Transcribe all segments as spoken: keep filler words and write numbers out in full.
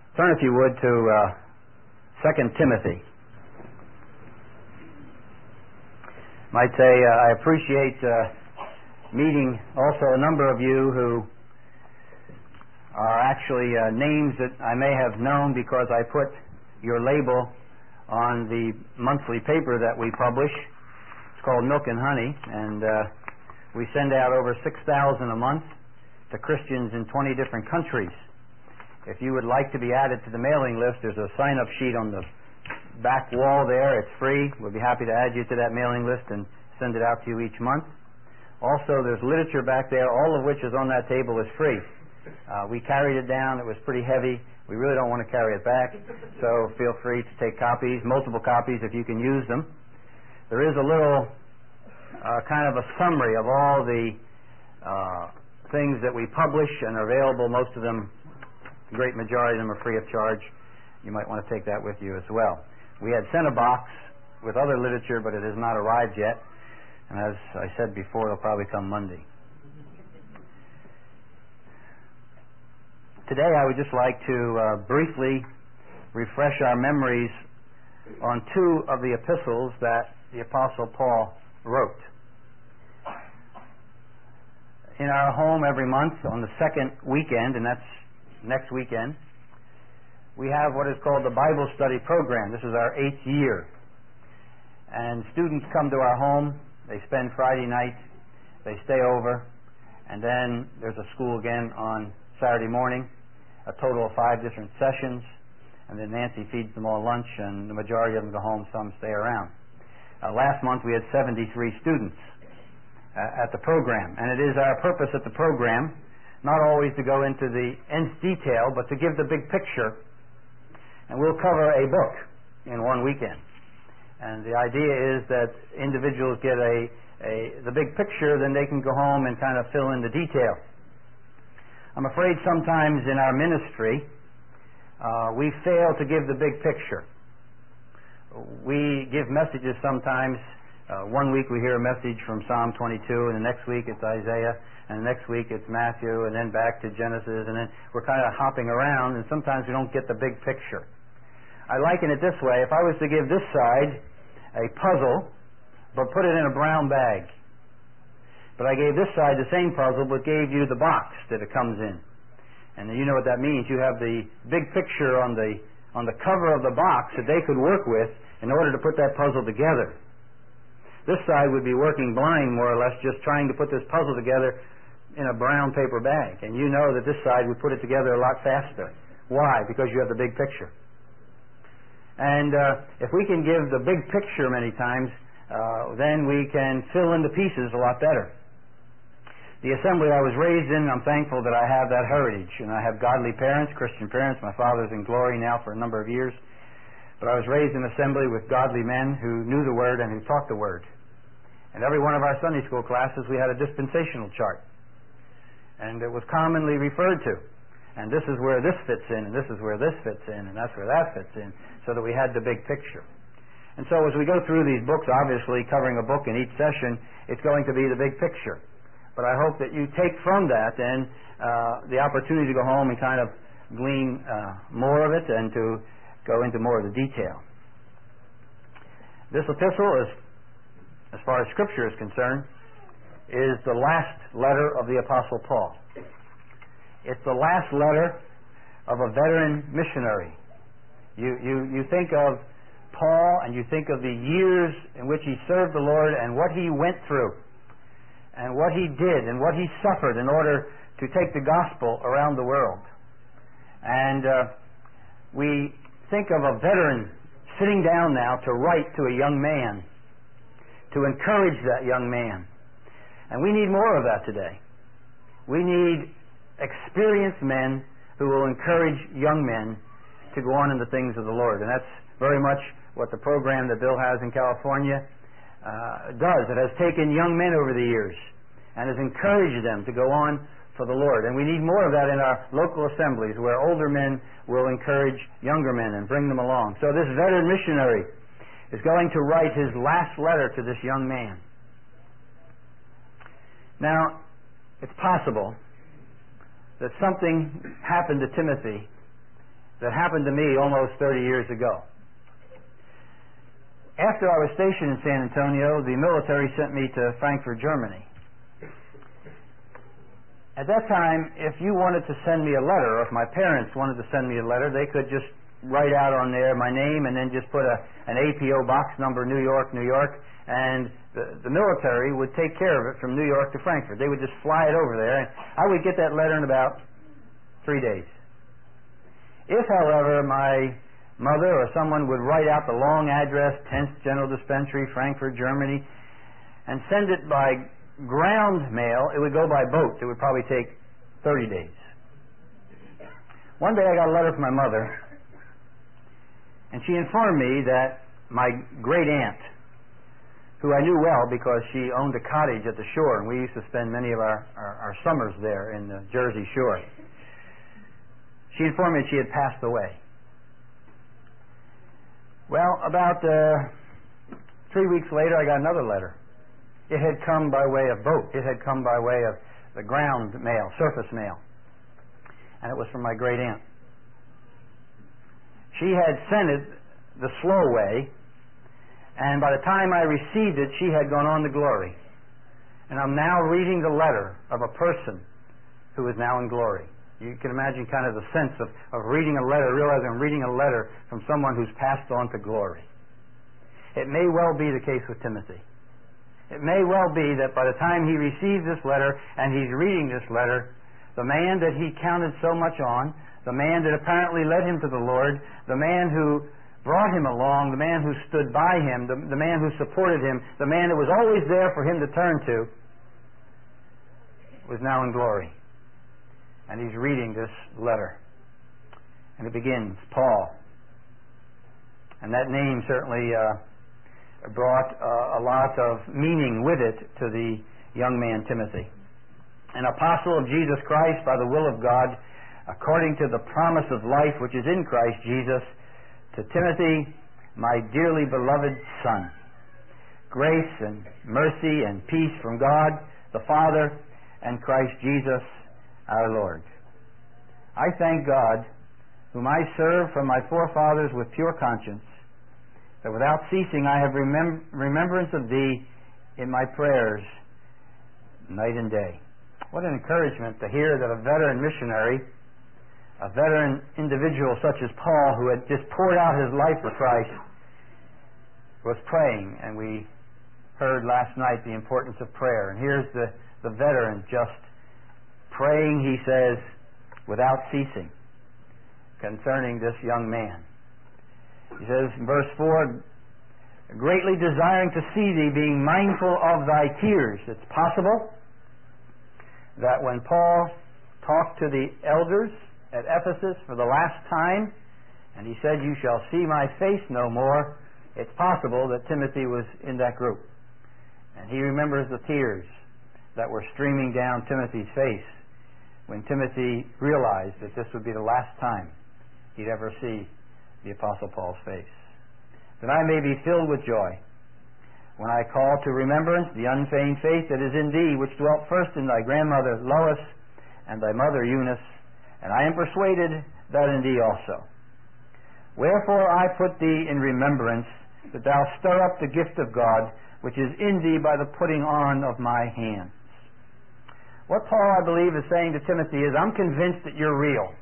Turn, if you would, to uh, Second Timothy. Might say uh, I appreciate uh, meeting also a number of you who are actually uh, names that I may have known because I put your label on the monthly paper that we publish. It's called Milk and Honey, and uh, we send out over six thousand a month to Christians in twenty different countries. If you would like to be added to the mailing list, there's a sign-up sheet on the back wall there. It's free. We'll be happy to add you to that mailing list and send it out to you each month. Also, there's literature back there, all of which is on that table is free. Uh, we carried it down. It was pretty heavy. We really don't want to carry it back, so feel free to take copies, multiple copies if you can use them. There is a little uh, kind of a summary of all the uh, things that we publish and are available. Most of them, the great majority of them, are free of charge. You might want to take that with you as well. We had sent a box with other literature, but it has not arrived yet. And as I said before, it'll probably come Monday. Today I would just like to uh, briefly refresh our memories on two of the epistles that the Apostle Paul wrote. In our home every month on the second weekend, and that's next weekend, we have what is called the Bible Study Program. This is our eighth year. And students come to our home, they spend Friday night, they stay over, and then there's a school again on Saturday morning, a total of five different sessions, and then Nancy feeds them all lunch, and the majority of them go home, some stay around. Uh, last month we had seventy-three students uh, at the program, and it is our purpose at the program not always to go into the nth detail, but to give the big picture. And we'll cover a book in one weekend. And the idea is that individuals get a, a the big picture, then they can go home and kind of fill in the detail. I'm afraid sometimes in our ministry, uh, we fail to give the big picture. We give messages sometimes. Uh, one week we hear a message from Psalm twenty-two, and the next week it's Isaiah, and the next week it's Matthew, and then back to Genesis, and then we're kind of hopping around, and sometimes we don't get the big picture. I liken it this way. If I was to give this side a puzzle, but put it in a brown bag, but I gave this side the same puzzle, but gave you the box that it comes in. And you know what that means. You have the big picture on the on the cover of the box that they could work with in order to put that puzzle together. This side would be working blind, more or less, just trying to put this puzzle together in a brown paper bag. And you know that this side would put it together a lot faster. Why? Because you have the big picture. And uh, if we can give the big picture many times, uh, then we can fill in the pieces a lot better. The assembly I was raised in, I'm thankful that I have that heritage. And I have godly parents, Christian parents. My father's in glory now for a number of years. But I was raised in an assembly with godly men who knew the Word and who taught the Word. And every one of our Sunday school classes, we had a dispensational chart. And it was commonly referred to. And this is where this fits in, and this is where this fits in, and that's where that fits in, so that we had the big picture. And so as we go through these books, obviously covering a book in each session, it's going to be the big picture. But I hope that you take from that then uh, the opportunity to go home and kind of glean uh, more of it and to go into more of the detail. This epistle, is, as far as Scripture is concerned, is the last letter of the Apostle Paul. It's the last letter of a veteran missionary. You, you, you think of Paul and you think of the years in which he served the Lord and what he went through and what he did and what he suffered in order to take the gospel around the world. And uh, we think of a veteran sitting down now to write to a young man, to encourage that young man. And we need more of that today. We need experienced men who will encourage young men to go on in the things of the Lord. And that's very much what the program that Bill has in California uh, does. It has taken young men over the years and has encouraged them to go on for the Lord. And we need more of that in our local assemblies where older men will encourage younger men and bring them along. So this veteran missionary is going to write his last letter to this young man. Now, it's possible that something happened to Timothy that happened to me almost thirty years ago. After I was stationed in San Antonio, the military sent me to Frankfurt, Germany. At that time, if you wanted to send me a letter, or if my parents wanted to send me a letter, they could just write out on there my name and then just put a, an A P O box number, New York, New York, and the, the military would take care of it from New York to Frankfurt. They would just fly it over there, and I would get that letter in about three days. If, however, my mother or someone would write out the long address, tenth General Dispensary, Frankfurt, Germany, and send it by ground mail, it would go by boat. It would probably take thirty days. One day I got a letter from my mother, and she informed me that my great aunt, who I knew well because she owned a cottage at the shore, and we used to spend many of our, our, our summers there in the Jersey Shore, she informed me that she had passed away. Well, about uh, three weeks later, I got another letter. It had come by way of boat. It had come by way of the ground mail, surface mail. And it was from my great aunt. She had sent it the slow way, and by the time I received it, she had gone on to glory. And I'm now reading the letter of a person who is now in glory. You can imagine kind of the sense of, of reading a letter, realizing I'm reading a letter from someone who's passed on to glory. It may well be the case with Timothy. It may well be that by the time he receives this letter and he's reading this letter, the man that he counted so much on, the man that apparently led him to the Lord, the man who brought him along, the man who stood by him, the, the man who supported him, the man that was always there for him to turn to, was now in glory. And he's reading this letter. And it begins, Paul. And that name certainly uh, brought uh, a lot of meaning with it to the young man Timothy. An apostle of Jesus Christ by the will of God, according to the promise of life which is in Christ Jesus, to Timothy, my dearly beloved son. Grace and mercy and peace from God, the Father, and Christ Jesus, our Lord. I thank God, whom I serve from my forefathers with pure conscience, that without ceasing I have remem- remembrance of Thee in my prayers night and day. What an encouragement to hear that a veteran missionary, a veteran individual such as Paul, who had just poured out his life for Christ, was praying. And we heard last night the importance of prayer. And here's the, the veteran just praying, he says, without ceasing, concerning this young man. He says in verse four, greatly desiring to see thee, being mindful of thy tears. It's possible that when Paul talked to the elders at Ephesus for the last time, and he said, you shall see my face no more, it's possible that Timothy was in that group. And he remembers the tears that were streaming down Timothy's face when Timothy realized that this would be the last time he'd ever see the Apostle Paul's face. That I may be filled with joy when I call to remembrance the unfeigned faith that is in thee, which dwelt first in thy grandmother Lois and thy mother Eunice, and I am persuaded that in thee also. Wherefore I put thee in remembrance, that thou stir up the gift of God, which is in thee by the putting on of my hands. What Paul, I believe, is saying to Timothy is, I'm convinced that you're real.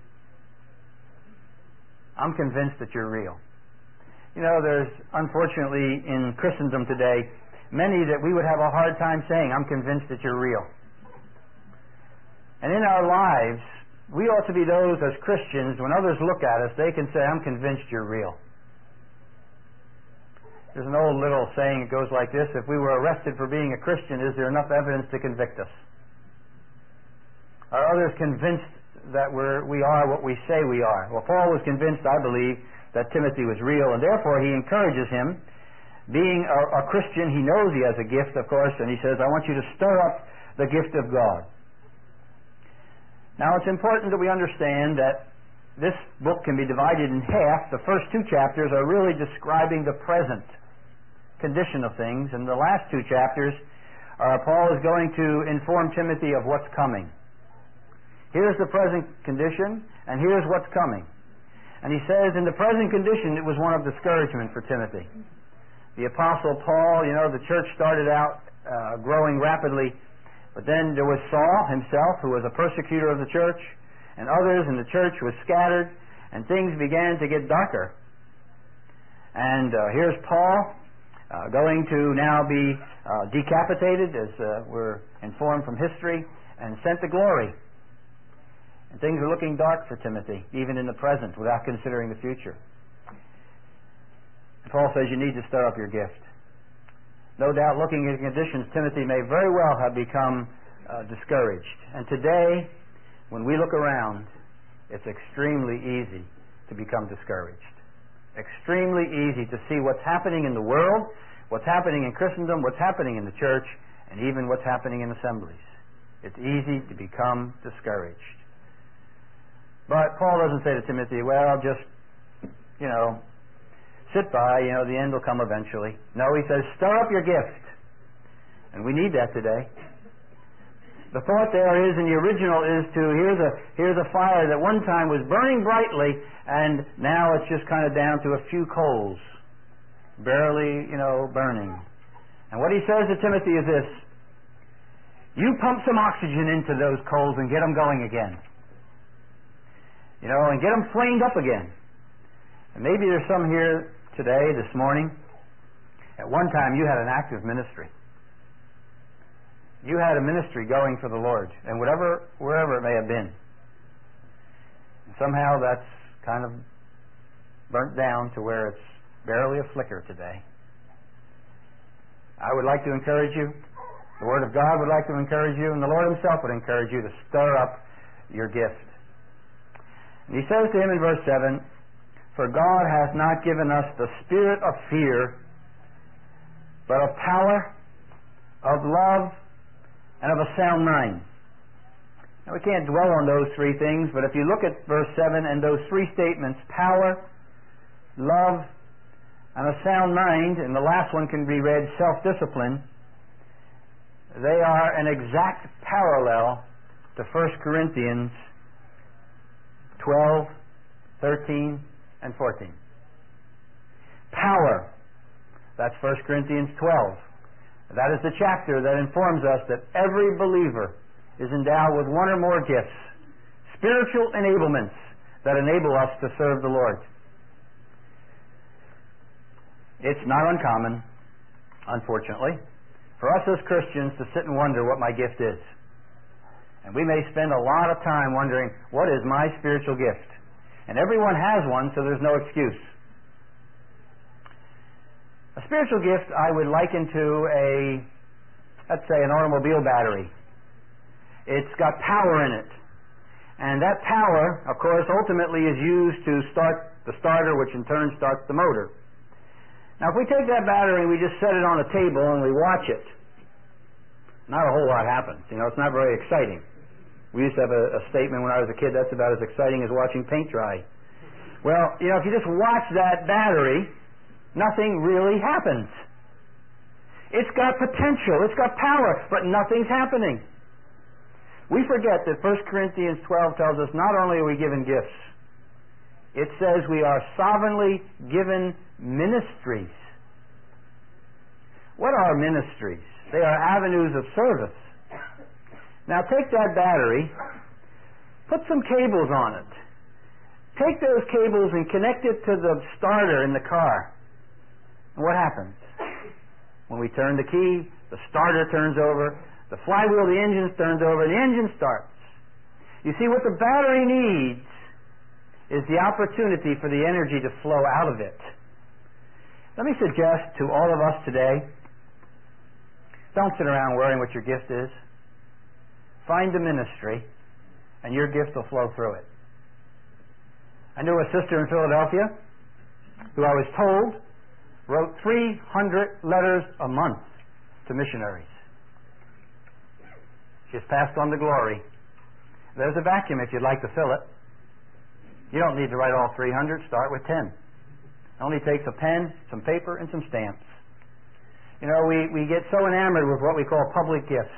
I'm convinced that you're real. You know, there's, unfortunately, in Christendom today, many that we would have a hard time saying, I'm convinced that you're real. And in our lives, we ought to be those as Christians, when others look at us, they can say, I'm convinced you're real. There's an old little saying, it goes like this, if we were arrested for being a Christian, is there enough evidence to convict us? Are others convinced that we're, we are what we say we are? Well, Paul was convinced, I believe, that Timothy was real, and therefore he encourages him. Being a, a Christian, he knows he has a gift, of course, and he says, I want you to stir up the gift of God. Now, it's important that we understand that this book can be divided in half. The first two chapters are really describing the present condition of things, and the last two chapters, uh, Paul is going to inform Timothy of what's coming. Here's the present condition, and here's what's coming. And he says, in the present condition, it was one of discouragement for Timothy. The Apostle Paul, you know, the church started out uh, growing rapidly, but then there was Saul himself, who was a persecutor of the church, and others, and the church was scattered, and things began to get darker. And uh, here's Paul uh, going to now be uh, decapitated, as uh, we're informed from history, and sent to glory. And things are looking dark for Timothy, even in the present, without considering the future. And Paul says you need to stir up your gift. No doubt, looking at conditions, Timothy may very well have become uh, discouraged. And today, when we look around, it's extremely easy to become discouraged. Extremely easy to see what's happening in the world, what's happening in Christendom, what's happening in the church, and even what's happening in assemblies. It's easy to become discouraged. But Paul doesn't say to Timothy, well, just, you know, sit by, you know, the end will come eventually. No, he says, stir up your gift. And we need that today. The thought there is, in the original, is to, here's a, here's a fire that one time was burning brightly, and now it's just kind of down to a few coals, barely, you know, burning. And what he says to Timothy is this: you pump some oxygen into those coals and get them going again. You know, and get them flamed up again. And maybe there's some here today, this morning. At one time you had an active ministry. You had a ministry going for the Lord, and whatever, wherever it may have been. And somehow that's kind of burnt down to where it's barely a flicker today. I would like to encourage you. The Word of God would like to encourage you, and the Lord Himself would encourage you to stir up your gift. And he says to him in verse seven, for God hath not given us the spirit of fear, but of power, of love, and of a sound mind. Now we can't dwell on those three things, but if you look at verse seven and those three statements, power, love, and a sound mind, and the last one can be read self-discipline, they are an exact parallel to First Corinthians twelve, thirteen, and fourteen. Power. That's First Corinthians twelve. That is the chapter that informs us that every believer is endowed with one or more gifts, spiritual enablements that enable us to serve the Lord. It's not uncommon, unfortunately, for us as Christians to sit and wonder what my gift is. And we may spend a lot of time wondering, what is my spiritual gift? And everyone has one, so there's no excuse. A spiritual gift I would liken to a, let's say, an automobile battery. It's got power in it. And that power, of course, ultimately is used to start the starter, which in turn starts the motor. Now, if we take that battery and we just set it on a table and we watch it, not a whole lot happens. You know, it's not very exciting. We used to have a, a statement when I was a kid, that's about as exciting as watching paint dry. Well, you know, if you just watch that battery, nothing really happens. It's got potential, it's got power, but nothing's happening. We forget that First Corinthians twelve tells us not only are we given gifts, it says we are sovereignly given ministries. What are ministries? They are avenues of service. Now take that battery, put some cables on it. Take those cables and connect it to the starter in the car. And what happens? When we turn the key, the starter turns over, the flywheel, the engine turns over, the engine starts. You see, what the battery needs is the opportunity for the energy to flow out of it. Let me suggest to all of us today, don't sit around worrying what your gift is. Find a ministry, and your gift will flow through it. I knew a sister in Philadelphia who I was told wrote three hundred letters a month to missionaries. She's passed on to glory. There's a vacuum if you'd like to fill it. You don't need to write all three hundred. Start with ten. It only takes a pen, some paper, and some stamps. You know, we, we get so enamored with what we call public gifts.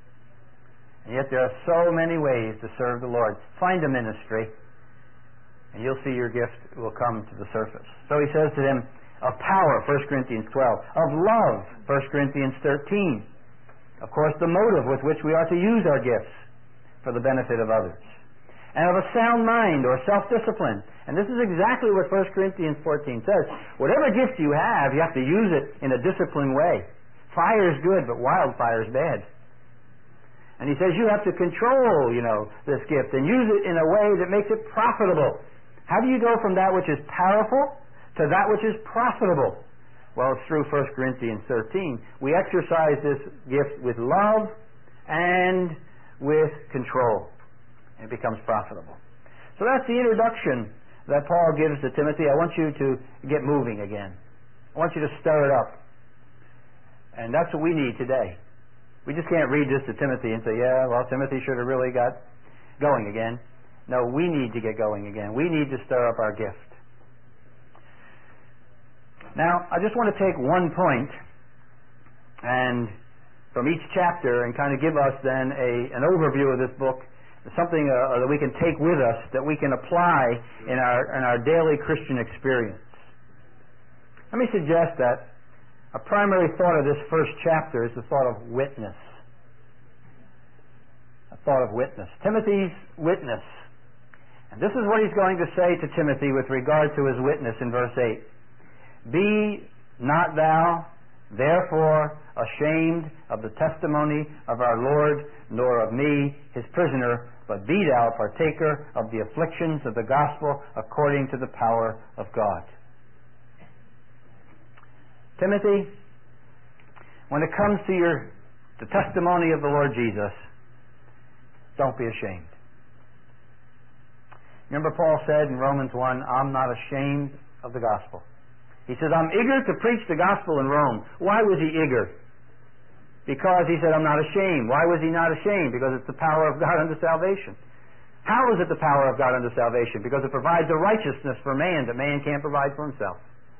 And yet there are so many ways to serve the Lord. Find a ministry and you'll see your gift will come to the surface. So he says to them, of power, First Corinthians twelve, of love, First Corinthians thirteen, of course the motive with which we are to use our gifts for the benefit of others, and of a sound mind or self-discipline. And this is exactly what First Corinthians fourteen says. Whatever gift you have, you have to use it in a disciplined way. Fire is good, but wildfire is bad. And he says you have to control, you know, this gift and use it in a way that makes it profitable. How do you go from that which is powerful to that which is profitable? Well, it's through First Corinthians thirteen. We exercise this gift with love and with control. And it becomes profitable. So that's the introduction that Paul gives to Timothy. I want you to get moving again. I want you to stir it up. And that's what we need today. We just can't read this to Timothy and say, yeah, well, Timothy should have really got going again. No, we need to get going again. We need to stir up our gift. Now, I just want to take one point and from each chapter and kind of give us then a, an overview of this book, something uh, that we can take with us, that we can apply in our, in our daily Christian experience. Let me suggest that a primary thought of this first chapter is the thought of witness. A thought of witness. Timothy's witness. And this is what he's going to say to Timothy with regard to his witness in verse eight. Be not thou therefore ashamed of the testimony of our Lord, nor of me, his prisoner, but be thou partaker of the afflictions of the gospel according to the power of God. Timothy, when it comes to your the testimony of the Lord Jesus, don't be ashamed. Remember Paul said in Romans one, I'm not ashamed of the gospel. He says, I'm eager to preach the gospel in Rome. Why was he eager? Because he said, I'm not ashamed. Why was he not ashamed? Because it's the power of God unto salvation. How is it the power of God unto salvation? Because it provides a righteousness for man that man can't provide for himself.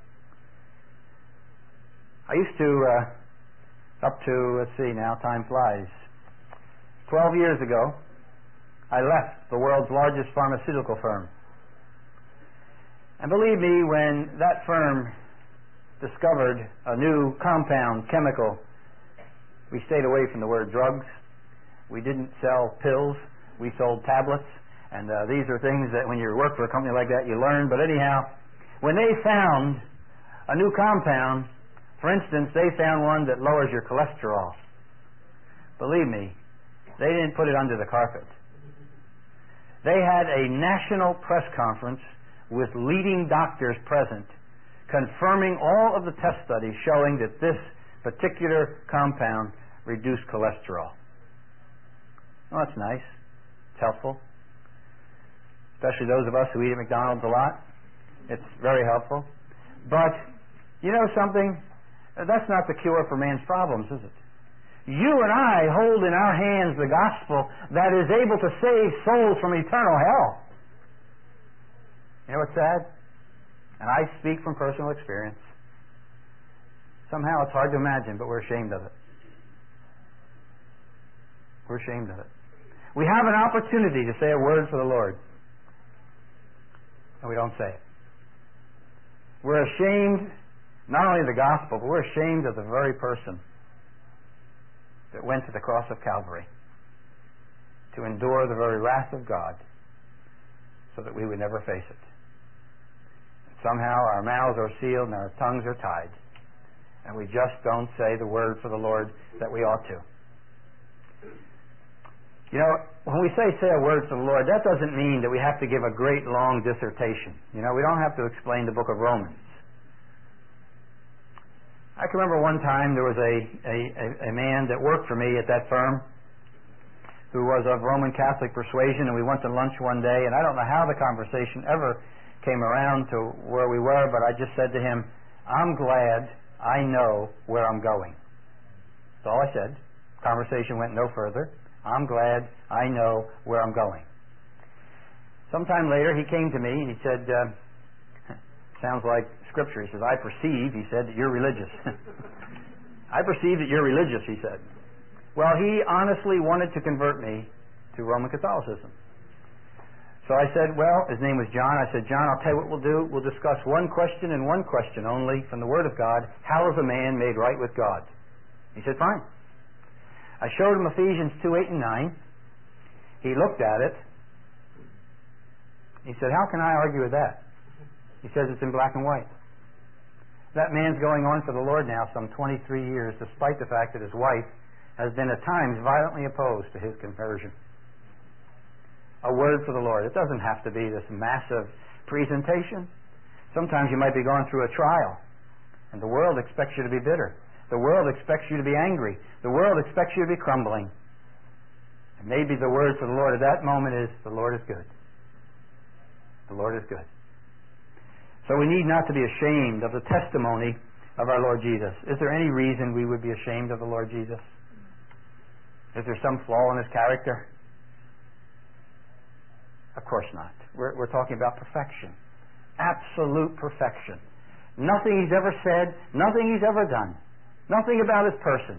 I used to, uh, up to, let's see now, time flies. Twelve years ago, I left the world's largest pharmaceutical firm. And believe me, when that firm discovered a new compound, chemical, we stayed away from the word drugs. We didn't sell pills. We sold tablets. And uh, these are things that when you work for a company like that, you learn. But anyhow, when they found a new compound, for instance, they found one that lowers your cholesterol. Believe me, they didn't put it under the carpet. They had a national press conference with leading doctors present, confirming all of the test studies showing that this particular compound reduced cholesterol. Well, that's nice. It's helpful. Especially those of us who eat at McDonald's a lot. It's very helpful. But, you know something? That's not the cure for man's problems, is it? You and I hold in our hands the gospel that is able to save souls from eternal hell. You know what's sad? And I speak from personal experience. Somehow it's hard to imagine, but we're ashamed of it. We're ashamed of it. We have an opportunity to say a word for the Lord, and we don't say it. We're ashamed not only of the gospel, but we're ashamed of the very person that went to the cross of Calvary to endure the very wrath of God so that we would never face it. Somehow our mouths are sealed and our tongues are tied, and we just don't say the word for the Lord that we ought to. You know, when we say say a word for the Lord, that doesn't mean that we have to give a great long dissertation. You know, we don't have to explain the book of Romans. I can remember one time there was a, a, a man that worked for me at that firm who was of Roman Catholic persuasion, and we went to lunch one day, and I don't know how the conversation ever came around to where we were, but I just said to him, I'm glad I know where I'm going. That's all I said. Conversation went no further. I'm glad I know where I'm going. Sometime later he came to me and he said, uh, sounds like scripture. He says, I perceive, he said, that you're religious. I perceive that you're religious, he said. Well, he honestly wanted to convert me to Roman Catholicism. So I said, well, his name was John. I said, John, I'll tell you what we'll do. We'll discuss one question and one question only from the Word of God. How is a man made right with God? He said, fine. I showed him Ephesians two, eight, and nine. He looked at it. He said, how can I argue with that? He says it's in black and white. That man's going on for the Lord now some twenty-three years, despite the fact that his wife has been at times violently opposed to his conversion. A word for the Lord. It doesn't have to be this massive presentation. Sometimes you might be going through a trial, and the world expects you to be bitter. The world expects you to be angry. The world expects you to be crumbling. And maybe the word for the Lord at that moment is, the Lord is good. The Lord is good. So we need not to be ashamed of the testimony of our Lord Jesus. Is there any reason we would be ashamed of the Lord Jesus? Is there some flaw in his character? Of course not. We're, we're talking about perfection. Absolute perfection. Nothing he's ever said, nothing he's ever done, nothing about his person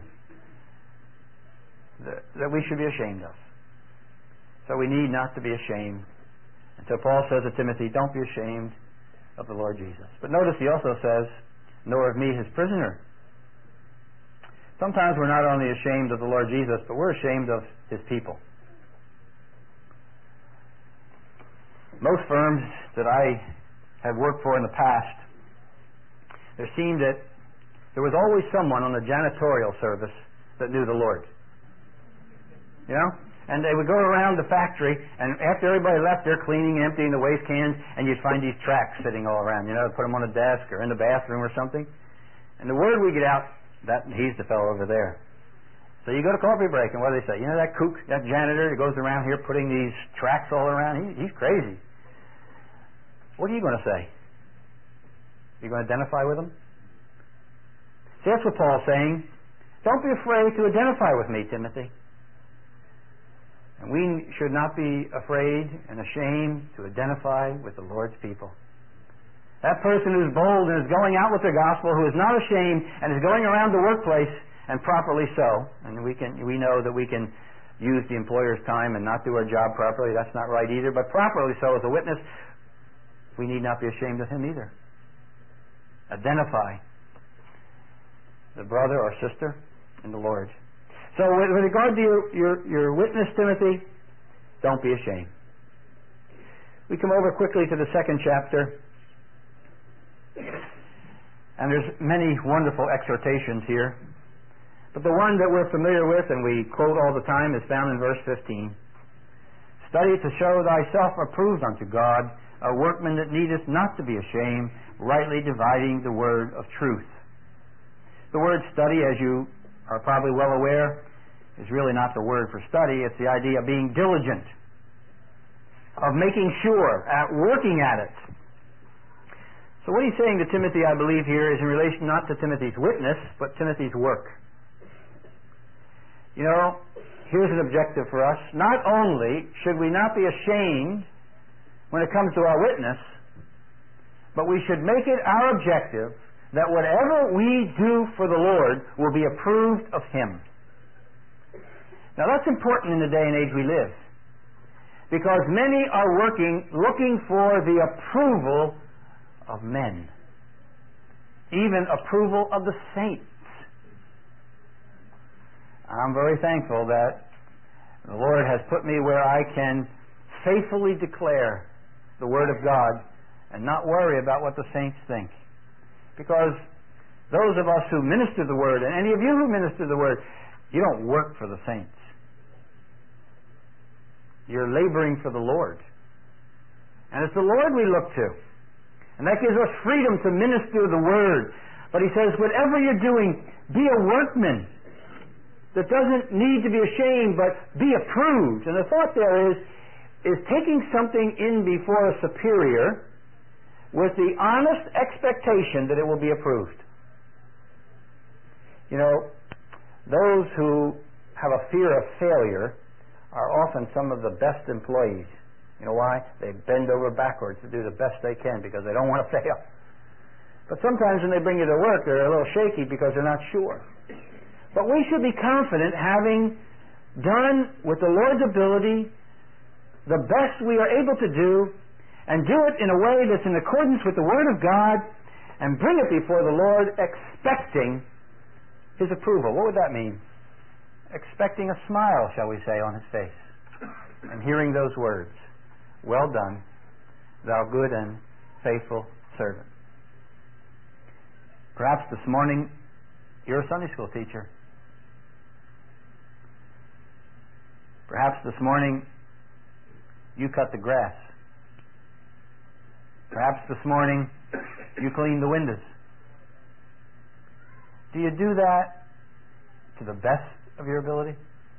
that, that we should be ashamed of. So we need not to be ashamed. And so Paul says to Timothy, don't be ashamed of the Lord Jesus. But notice he also says, nor of me his prisoner. Sometimes we're not only ashamed of the Lord Jesus, but we're ashamed of his people. Most firms that I have worked for in the past, there seemed that there was always someone on the janitorial service that knew the Lord. You know? And they would go around the factory, and after everybody left, they're cleaning, emptying the waste cans, and you'd find these tracts sitting all around. You know, put them on a desk or in the bathroom or something. And the word we get out, that he's the fellow over there. So you go to coffee break, and what do they say? You know that kook, that janitor that goes around here putting these tracts all around? He, he's crazy. What are you going to say? Are you going to identify with him? See, that's what Paul's saying. Don't be afraid to identify with me, Timothy. And we should not be afraid and ashamed to identify with the Lord's people. That person who's bold and is going out with the gospel, who is not ashamed and is going around the workplace, and properly so, and we can we know that we can use the employer's time and not do our job properly. That's not right either. But properly so as a witness, we need not be ashamed of him either. Identify the brother or sister in the Lord. So with, with regard to your, your, your witness, Timothy, don't be ashamed. We come over quickly to the second chapter. And there's many wonderful exhortations here. But the one that we're familiar with and we quote all the time is found in verse fifteen. Study to show thyself approved unto God, a workman that needeth not to be ashamed, rightly dividing the word of truth. The word study, as you are probably well aware, is really not the word for study. It's the idea of being diligent, of making sure, at working at it. So what he's saying to Timothy, I believe here, is in relation not to Timothy's witness, but Timothy's work. You know, here's an objective for us. Not only should we not be ashamed when it comes to our witness, but we should make it our objective that whatever we do for the Lord will be approved of Him. Now that's important in the day and age we live, because many are working looking for the approval of men, even approval of the saints. I'm very thankful that the Lord has put me where I can faithfully declare the Word of God and not worry about what the saints think. Because those of us who minister the Word, and any of you who minister the Word, you don't work for the saints. You're laboring for the Lord. And it's the Lord we look to. And that gives us freedom to minister the Word. But He says, whatever you're doing, be a workman that doesn't need to be ashamed, but be approved. And the thought there is, is taking something in before a superior with the honest expectation that it will be approved. You know, those who have a fear of failure are often some of the best employees. You know why? They bend over backwards to do the best they can because they don't want to fail. But sometimes when they bring you to work, they're a little shaky because they're not sure. But we should be confident, having done with the Lord's ability the best we are able to do, and do it in a way that's in accordance with the Word of God, and bring it before the Lord expecting His approval. What would that mean? Expecting a smile, shall we say, on His face, and hearing those words, "Well done, thou good and faithful servant." Perhaps this morning you're a Sunday school teacher. Perhaps this morning you cut the grass. Perhaps this morning you clean the windows. Do you do that to the best of your ability?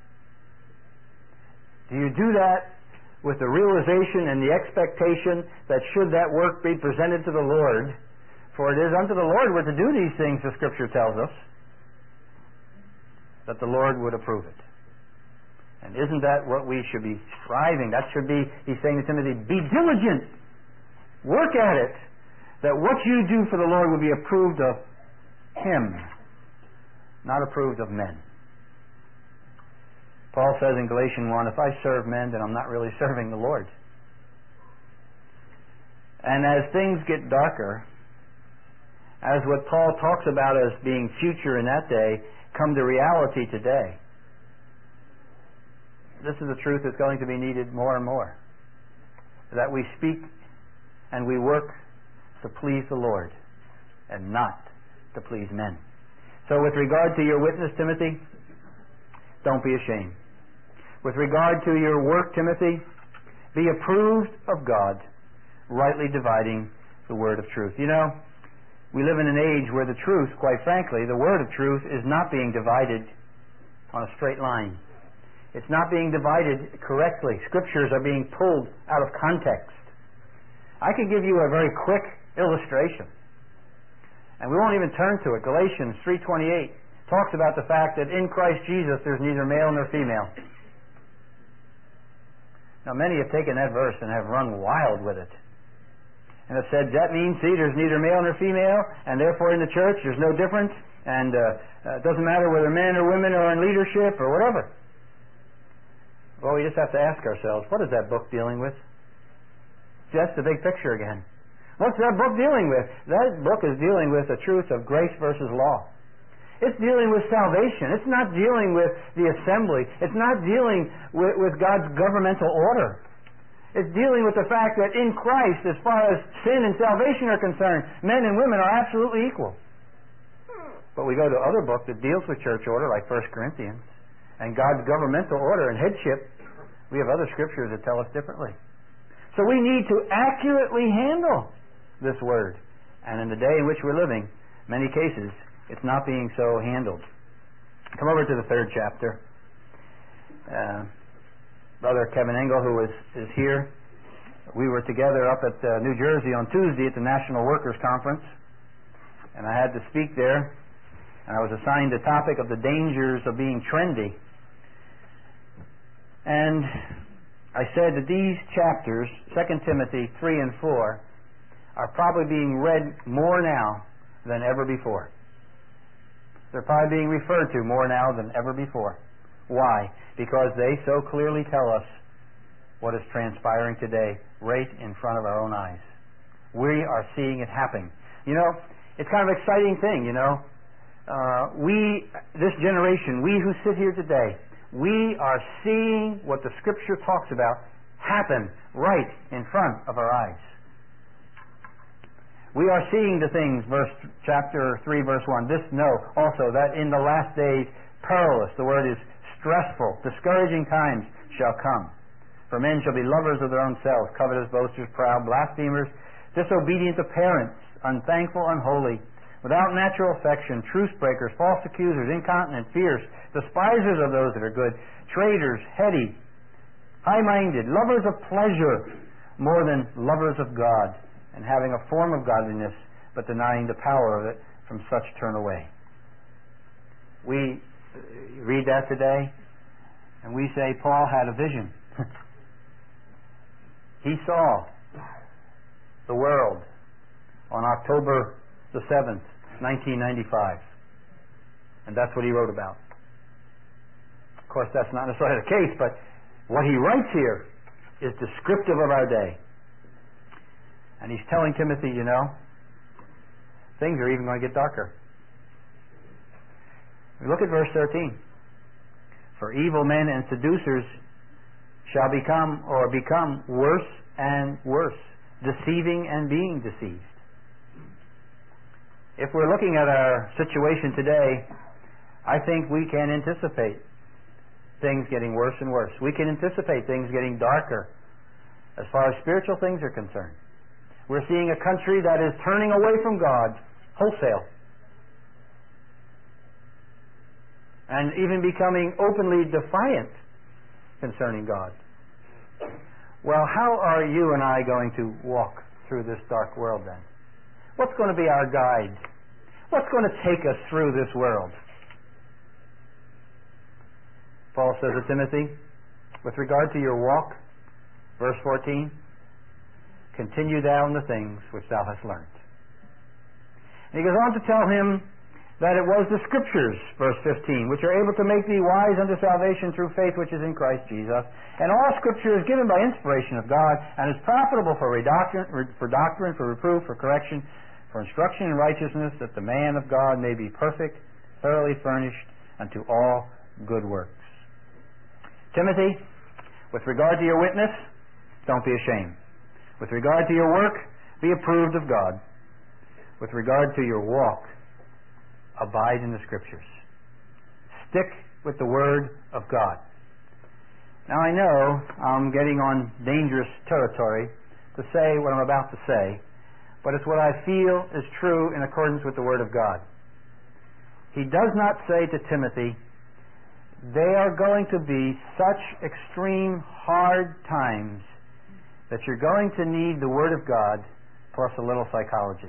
Do you do that with the realization and the expectation that should that work be presented to the Lord, for it is unto the Lord we're to do these things, the Scripture tells us, that the Lord would approve it? And isn't that what we should be striving? That should be, he's saying to Timothy, be diligent. Work at it, that what you do for the Lord will be approved of Him, not approved of men. Paul says in Galatians one, if I serve men, then I'm not really serving the Lord. And as things get darker, as what Paul talks about as being future in that day come to reality today, this is a truth that's going to be needed more and more. That we speak and we work to please the Lord and not to please men. So with regard to your witness, Timothy, don't be ashamed. With regard to your work, Timothy, be approved of God, rightly dividing the word of truth. You know, we live in an age where the truth, quite frankly, the word of truth is not being divided on a straight line. It's not being divided correctly. Scriptures are being pulled out of context. I could give you a very quick illustration, and we won't even turn to it. Galatians three twenty-eight talks about the fact that in Christ Jesus there's neither male nor female. Now many have taken that verse and have run wild with it, and have said that means, see, there's neither male nor female, and therefore in the church there's no difference, and uh, uh, it doesn't matter whether men or women are in leadership or whatever. Well, we just have to ask ourselves, what is that book dealing with? Just the big picture again. What's that book dealing with? That book is dealing with the truth of grace versus law. It's dealing with salvation. It's not dealing with the assembly. It's not dealing with, with God's governmental order. It's dealing with the fact that in Christ, as far as sin and salvation are concerned, men and women are absolutely equal. But we go to other books that deals with church order, like First Corinthians, and God's governmental order and headship. We have other scriptures that tell us differently. So we need to accurately handle this word. And in the day in which we're living, many cases, it's not being so handled. Come over to the third chapter. Uh, Brother Kevin Engel, who is, is here, we were together up at uh, New Jersey on Tuesday at the National Workers' Conference, and I had to speak there, and I was assigned the topic of the dangers of being trendy. And I said that these chapters, Second Timothy three and four, are probably being read more now than ever before. They're probably being referred to more now than ever before. Why? Because they so clearly tell us what is transpiring today right in front of our own eyes. We are seeing it happen. You know, it's kind of an exciting thing, you know. Uh, we, this generation, we who sit here today, we are seeing what the Scripture talks about happen right in front of our eyes. We are seeing the things, verse chapter three, verse one. This know also that in the last days perilous, the word is stressful, discouraging times shall come. For men shall be lovers of their own selves, covetous, boasters, proud, blasphemers, disobedient to parents, unthankful, unholy, without natural affection, truce breakers, false accusers, incontinent, fierce, despisers of those that are good, traitors, heady, high-minded, lovers of pleasure more than lovers of God, and having a form of godliness, but denying the power of it, from such turn away. We read that today, and we say Paul had a vision. He saw the world on October the seventh, nineteen ninety-five. And that's what he wrote about. Of course, that's not necessarily the case, but what he writes here is descriptive of our day. And he's telling Timothy, you know, things are even going to get darker. We look at verse thirteen. For evil men and seducers shall become or become worse and worse, deceiving and being deceived. If we're looking at our situation today, I think we can anticipate things getting worse and worse. We can anticipate things getting darker as far as spiritual things are concerned. We're seeing a country that is turning away from God wholesale, and even becoming openly defiant concerning God. Well, how are you and I going to walk through this dark world then? What's going to be our guide? What's going to take us through this world? Paul says to Timothy, with regard to your walk, verse fourteen, continue thou in the things which thou hast learned. And he goes on to tell him that it was the Scriptures, verse fifteen, which are able to make thee wise unto salvation through faith which is in Christ Jesus. And all Scripture is given by inspiration of God, and is profitable for doctrine, for doctrine, for reproof, for correction, for instruction in righteousness, that the man of God may be perfect, thoroughly furnished unto all good works. Timothy, with regard to your witness, don't be ashamed. With regard to your work, be approved of God. With regard to your walk, abide in the Scriptures. Stick with the Word of God. Now I know I'm getting on dangerous territory to say what I'm about to say, but it's what I feel is true in accordance with the Word of God. He does not say to Timothy, they are going to be such extreme hard times that you're going to need the Word of God plus a little psychology.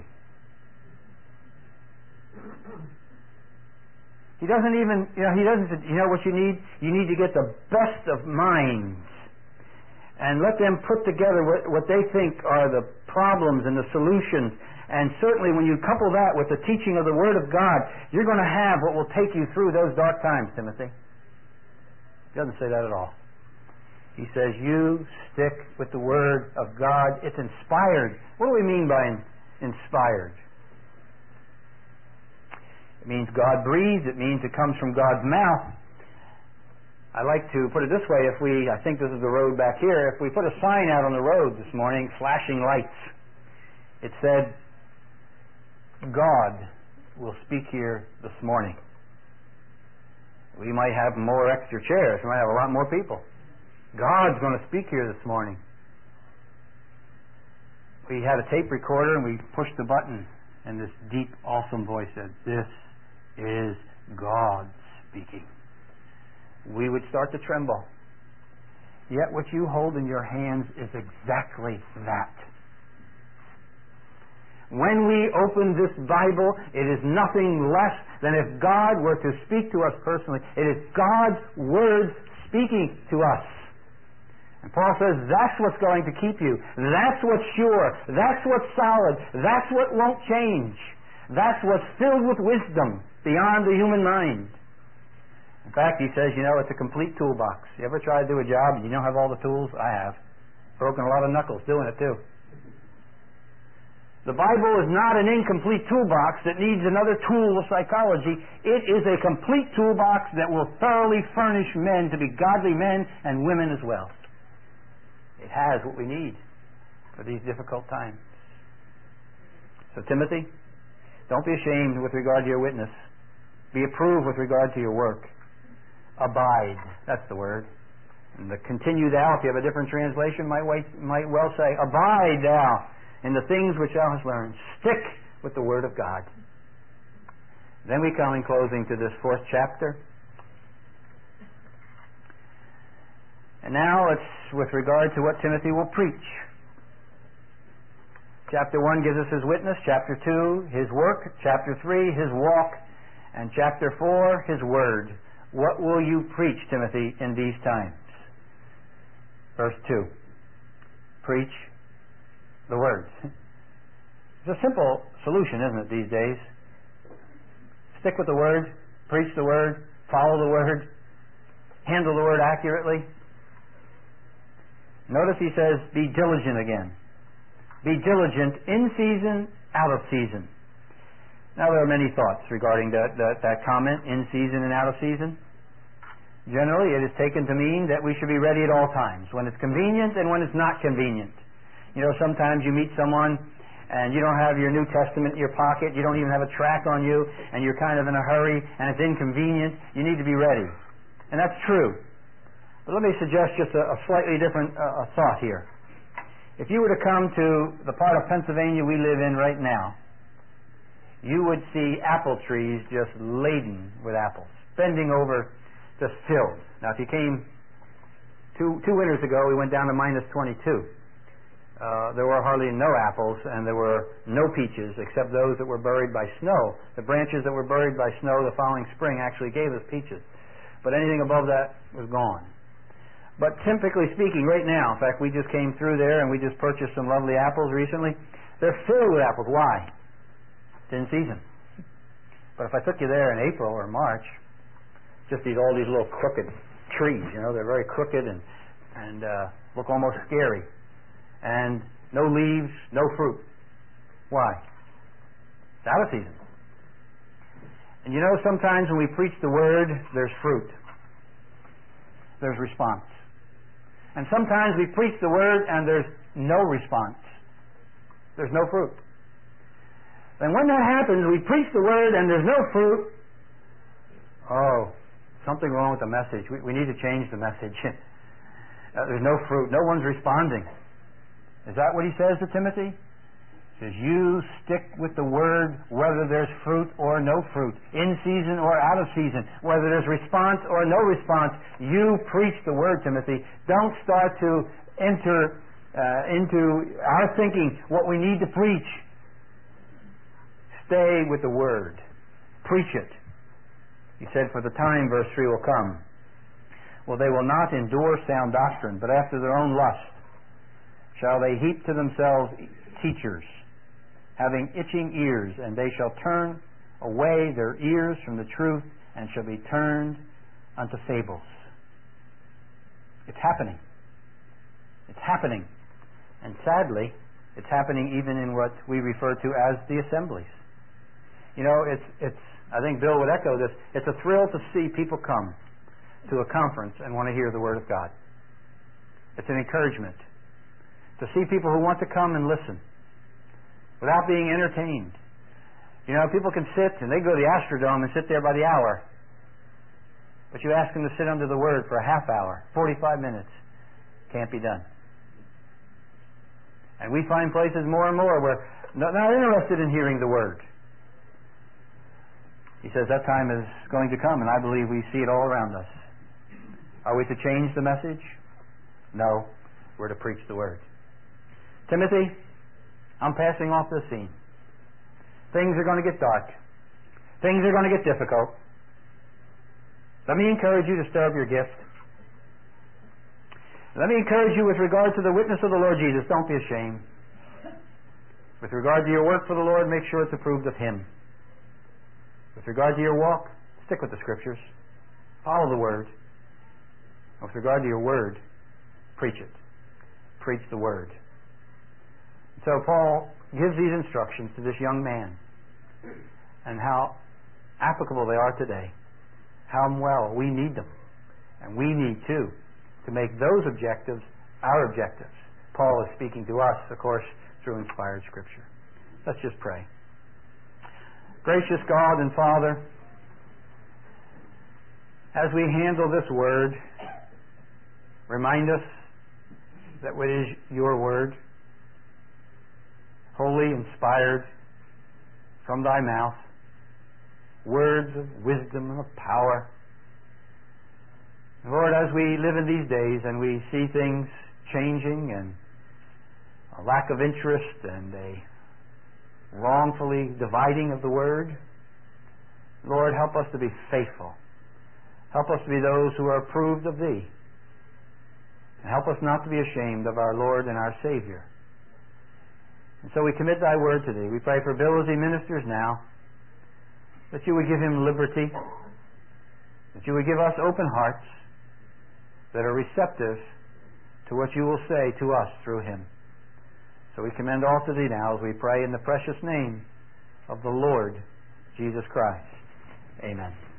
He doesn't even, you know, he doesn't, you know what you need? You need to get the best of minds and let them put together what, what they think are the problems and the solutions. And certainly when you couple that with the teaching of the Word of God, you're going to have what will take you through those dark times, Timothy. He doesn't say that at all. He says, you stick with the Word of God. It's inspired. What do we mean by inspired? It means God breathes. It means it comes from God's mouth. I like to put it this way. If we, I think this is the road back here, if we put a sign out on the road this morning, flashing lights, it said, God will speak here this morning. We might have more extra chairs. We might have a lot more people. God's going to speak here this morning. We had a tape recorder and we pushed the button, and this deep, awesome voice said, this is God speaking. We would start to tremble. Yet what you hold in your hands is exactly that. When we open this Bible, it is nothing less than if God were to speak to us personally. It is God's Word speaking to us. And Paul says that's what's going to keep you. That's what's sure. That's what's solid. That's what won't change. That's what's filled with wisdom beyond the human mind. In fact, he says, you know, it's a complete toolbox. You ever try to do a job and you don't have all the tools? I have. Broken a lot of knuckles doing it too. The Bible is not an incomplete toolbox that needs another tool of psychology. It is a complete toolbox that will thoroughly furnish men to be godly men and women as well. It has what we need for these difficult times. So Timothy, don't be ashamed with regard to your witness. Be approved with regard to your work. Abide. That's the word. And the continue thou, if you have a different translation, might, wait, might well say, abide thou in the things which thou hast learned. Stick with the Word of God. Then we come in closing to this fourth chapter. And now it's with regard to what Timothy will preach. Chapter one gives us his witness. Chapter two, his work. Chapter three, his walk. And chapter four, his word. What will you preach, Timothy, in these times? Verse two. Preach the words. It's a simple solution, isn't it, these days? Stick with the Word, preach the Word, follow the Word, handle the Word accurately. Notice he says, be diligent again. Be diligent in season, out of season. Now there are many thoughts regarding that, that, that comment, in season and out of season. Generally, it is taken to mean that we should be ready at all times, when it's convenient and when it's not convenient. You know, sometimes you meet someone and you don't have your New Testament in your pocket, you don't even have a tract on you, and you're kind of in a hurry, and it's inconvenient. You need to be ready. And that's true. But let me suggest just a, a slightly different uh, thought here. If you were to come to the part of Pennsylvania we live in right now, you would see apple trees just laden with apples, bending over, just filled. Now, if you came two, two winters ago, we went down to minus twenty-two. Uh, there were hardly no apples, and there were no peaches, except those that were buried by snow. The branches that were buried by snow the following spring actually gave us peaches. But anything above that was gone. But typically speaking, right now, in fact, we just came through there and we just purchased some lovely apples recently. They're filled with apples. Why? It's in season. But if I took you there in April or March, just these all these little crooked trees, you know, they're very crooked and and uh, look almost scary, and no leaves, no fruit. Why? It's out of season. And you know, sometimes when we preach the word, there's fruit, there's response, and sometimes we preach the word and there's no response, there's no fruit. And when that happens, we preach the word and there's no fruit. Oh, something wrong with the message. We, we need to change the message. uh, there's no fruit. No one's responding. Is that what he says to Timothy? He says, you stick with the word whether there's fruit or no fruit, in season or out of season, whether there's response or no response. You preach the word, Timothy. Don't start to enter uh, into our thinking what we need to preach. Stay with the word. Preach it. He said, for the time, verse three, will come. Well, they will not endure sound doctrine, but after their own lust shall they heap to themselves teachers, having itching ears, and they shall turn away their ears from the truth, and shall be turned unto fables. It's happening. It's happening. And sadly, it's happening even in what we refer to as the assemblies. You know, it's it's I think Bill would echo this. It's a thrill to see people come to a conference and want to hear the Word of God. It's an encouragement to see people who want to come and listen without being entertained. You know, people can sit, and they go to the Astrodome and sit there by the hour. But you ask them to sit under the Word for a half hour, forty-five minutes. Can't be done. And we find places more and more where not interested in hearing the Word. He says that time is going to come, and I believe we see it all around us. Are we to change the message? No. We're to preach the Word. Timothy, I'm passing off the scene. Things are going to get dark. Things are going to get difficult. Let me encourage you to stir up your gift. Let me encourage you with regard to the witness of the Lord Jesus. Don't be ashamed. With regard to your work for the Lord, make sure it's approved of Him. With regard to your walk, stick with the Scriptures. Follow the Word. With regard to your Word, preach it. Preach the Word. So Paul gives these instructions to this young man, and how applicable they are today. How well we need them. And we need, too, to make those objectives our objectives. Paul is speaking to us, of course, through inspired Scripture. Let's just pray. Gracious God and Father, as we handle this Word, remind us that it is your Word, holy, inspired from thy mouth, words of wisdom and of power. Lord, as we live in these days and we see things changing and a lack of interest and a wrongfully dividing of the Word, Lord, help us to be faithful. Help us to be those who are approved of Thee. And help us not to be ashamed of our Lord and our Savior. And so we commit Thy Word to Thee. We pray for Bill as he ministers now, that You would give him liberty, that You would give us open hearts that are receptive to what you will say to us through him. So we commend all to thee now as we pray in the precious name of the Lord Jesus Christ. Amen.